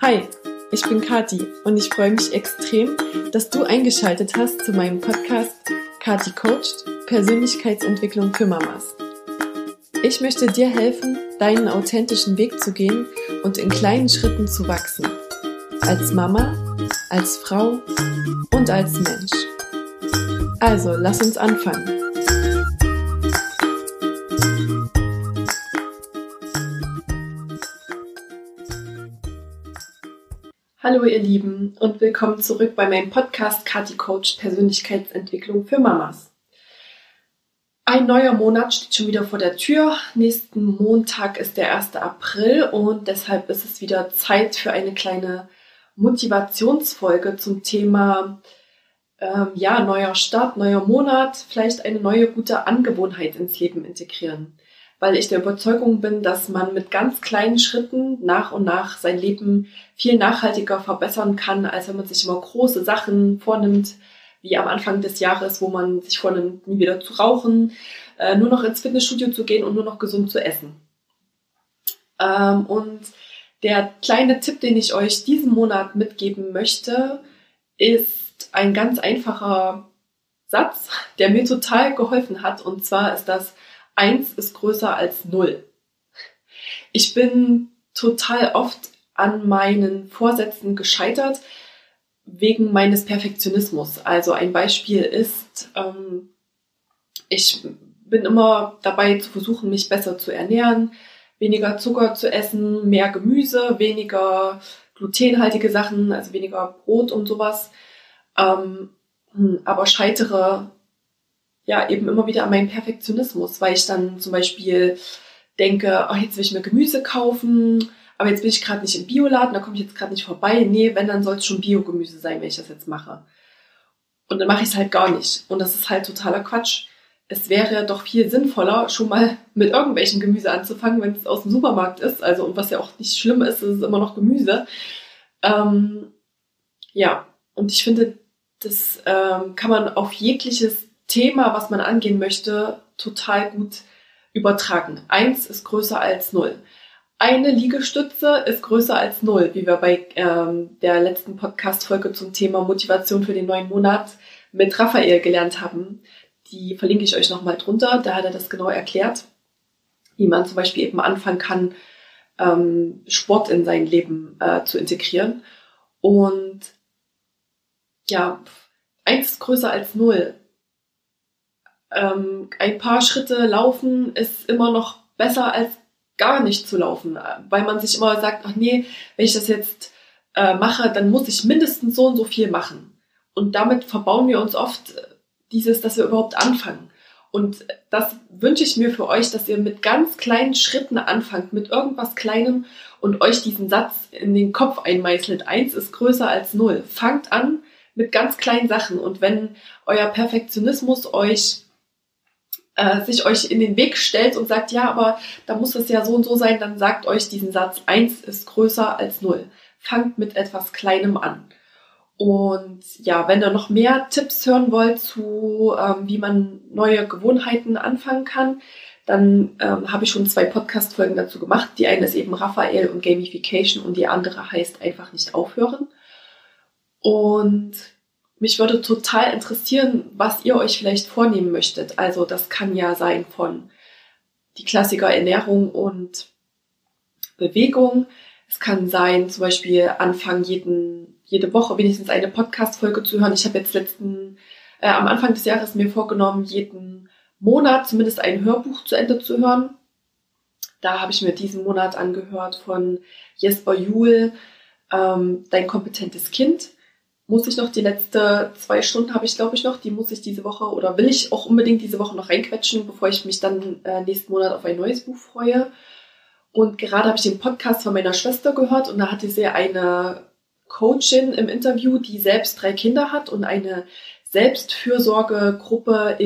Hi, ich bin Kathi und ich freue mich extrem, dass du eingeschaltet hast zu meinem Podcast Kathi Coacht – Persönlichkeitsentwicklung für Mamas. Ich möchte dir helfen, deinen authentischen Weg zu gehen und in kleinen Schritten zu wachsen. Als Mama, als Frau und als Mensch. Also, lass uns anfangen. Hallo ihr Lieben und willkommen zurück bei meinem Podcast Kathi Coacht – Persönlichkeitsentwicklung für Mamas. Ein neuer Monat steht schon wieder vor der Tür. Nächsten Montag ist der 1. April und deshalb ist es wieder Zeit für eine kleine Motivationsfolge zum Thema neuer Start, neuer Monat, vielleicht eine neue gute Angewohnheit ins Leben integrieren. Weil ich der Überzeugung bin, dass man mit ganz kleinen Schritten nach und nach sein Leben viel nachhaltiger verbessern kann, als wenn man sich immer große Sachen vornimmt, wie am Anfang des Jahres, wo man sich vornimmt, nie wieder zu rauchen, nur noch ins Fitnessstudio zu gehen und nur noch gesund zu essen. Und der kleine Tipp, den ich euch diesen Monat mitgeben möchte, ist ein ganz einfacher Satz, der mir total geholfen hat. Und zwar ist das: 1 ist größer als 0. Ich bin total oft an meinen Vorsätzen gescheitert wegen meines Perfektionismus. Also ein Beispiel ist, ich bin immer dabei zu versuchen, mich besser zu ernähren, weniger Zucker zu essen, mehr Gemüse, weniger glutenhaltige Sachen, also weniger Brot und sowas. Aber scheitere eben immer wieder an meinem Perfektionismus, weil ich dann zum Beispiel denke, jetzt will ich mir Gemüse kaufen, aber jetzt bin ich gerade nicht im Bioladen, da komme ich jetzt gerade nicht vorbei. Nee, wenn, dann soll es schon Biogemüse sein, wenn ich das jetzt mache. Und dann mache ich es halt gar nicht. Und das ist halt totaler Quatsch. Es wäre doch viel sinnvoller, schon mal mit irgendwelchen Gemüse anzufangen, wenn es aus dem Supermarkt ist. Also, und was ja auch nicht schlimm ist, es ist immer noch Gemüse. Und ich finde, das kann man auf jegliches Thema, was man angehen möchte, total gut übertragen. 1 ist größer als 0. Eine Liegestütze ist größer als 0, wie wir bei der letzten Podcast-Folge zum Thema Motivation für den neuen Monat mit Raphael gelernt haben. Die verlinke ich euch nochmal drunter. Da hat er das genau erklärt, wie man zum Beispiel eben anfangen kann, Sport in sein Leben zu integrieren. Und 1 ist größer als 0. Ein paar Schritte laufen ist immer noch besser als gar nicht zu laufen, weil man sich immer sagt, ach nee, wenn ich das jetzt mache, dann muss ich mindestens so und so viel machen. Und damit verbauen wir uns oft dass wir überhaupt anfangen. Und das wünsche ich mir für euch, dass ihr mit ganz kleinen Schritten anfangt, mit irgendwas Kleinem und euch diesen Satz in den Kopf einmeißelt. 1 ist größer als 0. Fangt an mit ganz kleinen Sachen. Und wenn euer Perfektionismus sich euch in den Weg stellt und sagt, ja, aber da muss es ja so und so sein, dann sagt euch diesen Satz: 1 ist größer als 0. Fangt mit etwas Kleinem an. Und wenn ihr noch mehr Tipps hören wollt zu, wie man neue Gewohnheiten anfangen kann, dann habe ich schon 2 Podcast-Folgen dazu gemacht. Die eine ist eben Raphael und Gamification und die andere heißt einfach nicht aufhören. Und mich würde total interessieren, was ihr euch vielleicht vornehmen möchtet. Also das kann ja sein von die Klassiker Ernährung und Bewegung. Es kann sein, zum Beispiel anfangen, jede Woche wenigstens eine Podcast-Folge zu hören. Ich habe jetzt am Anfang des Jahres mir vorgenommen, jeden Monat zumindest ein Hörbuch zu Ende zu hören. Da habe ich mir diesen Monat angehört von Jesper Juhl, Dein kompetentes Kind. Muss ich noch, die letzte 2 Stunden habe ich, glaube ich, noch, die muss ich diese Woche oder will ich auch unbedingt diese Woche noch reinquetschen, bevor ich mich dann nächsten Monat auf ein neues Buch freue. Und gerade habe ich den Podcast von meiner Schwester gehört und da hatte sie eine Coachin im Interview, die selbst 3 Kinder hat und eine Selbstfürsorgegruppe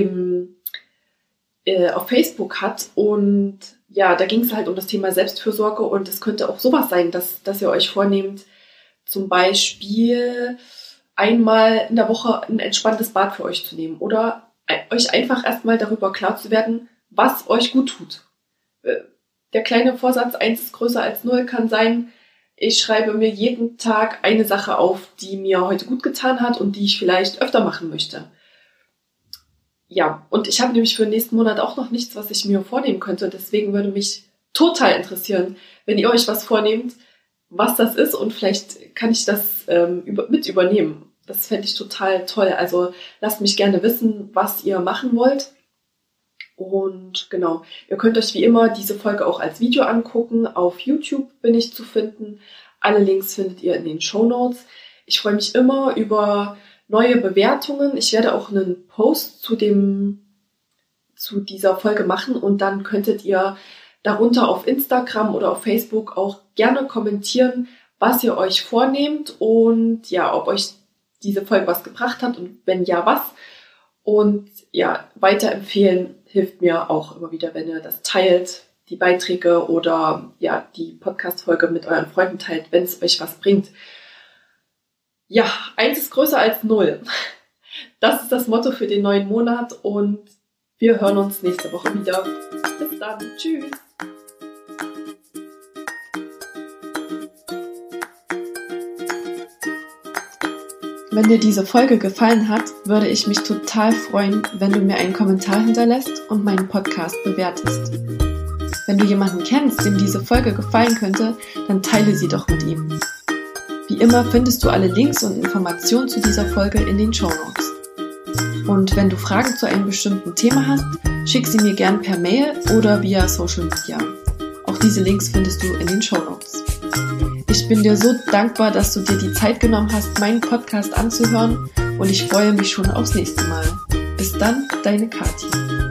auf Facebook hat. Und da ging es halt um das Thema Selbstfürsorge und es könnte auch sowas sein, dass ihr euch vornehmt, zum Beispiel einmal in der Woche ein entspanntes Bad für euch zu nehmen oder euch einfach erstmal darüber klar zu werden, was euch gut tut. Der kleine Vorsatz 1 ist größer als 0 kann sein, Ich schreibe mir jeden Tag eine Sache auf, die mir heute gut getan hat und die ich vielleicht öfter machen möchte. Ja, und ich habe nämlich für den nächsten Monat auch noch nichts, was ich mir vornehmen könnte. Deswegen würde mich total interessieren, wenn ihr euch was vornehmt, was das ist und vielleicht kann ich das mit übernehmen. Das fände ich total toll. Also lasst mich gerne wissen, was ihr machen wollt. Und genau, ihr könnt euch wie immer diese Folge auch als Video angucken. Auf YouTube bin ich zu finden. Alle Links findet ihr in den Shownotes. Ich freue mich immer über neue Bewertungen. Ich werde auch einen Post zu dieser Folge machen und dann könntet ihr darunter auf Instagram oder auf Facebook auch gerne kommentieren, was ihr euch vornehmt und ja, ob euch diese Folge was gebracht hat und wenn ja, was. Und ja, weiterempfehlen hilft mir auch immer wieder, wenn ihr das teilt, die Beiträge oder ja, die Podcast-Folge mit euren Freunden teilt, wenn es euch was bringt. Ja, 1 ist größer als 0. Das ist das Motto für den neuen Monat und wir hören uns nächste Woche wieder. Bis dann. Tschüss. Wenn dir diese Folge gefallen hat, würde ich mich total freuen, wenn du mir einen Kommentar hinterlässt und meinen Podcast bewertest. Wenn du jemanden kennst, dem diese Folge gefallen könnte, dann teile sie doch mit ihm. Wie immer findest du alle Links und Informationen zu dieser Folge in den Shownotes. Und wenn du Fragen zu einem bestimmten Thema hast, schick sie mir gern per Mail oder via Social Media. Auch diese Links findest du in den Shownotes. Ich bin dir so dankbar, dass du dir die Zeit genommen hast, meinen Podcast anzuhören und ich freue mich schon aufs nächste Mal. Bis dann, deine Kathi.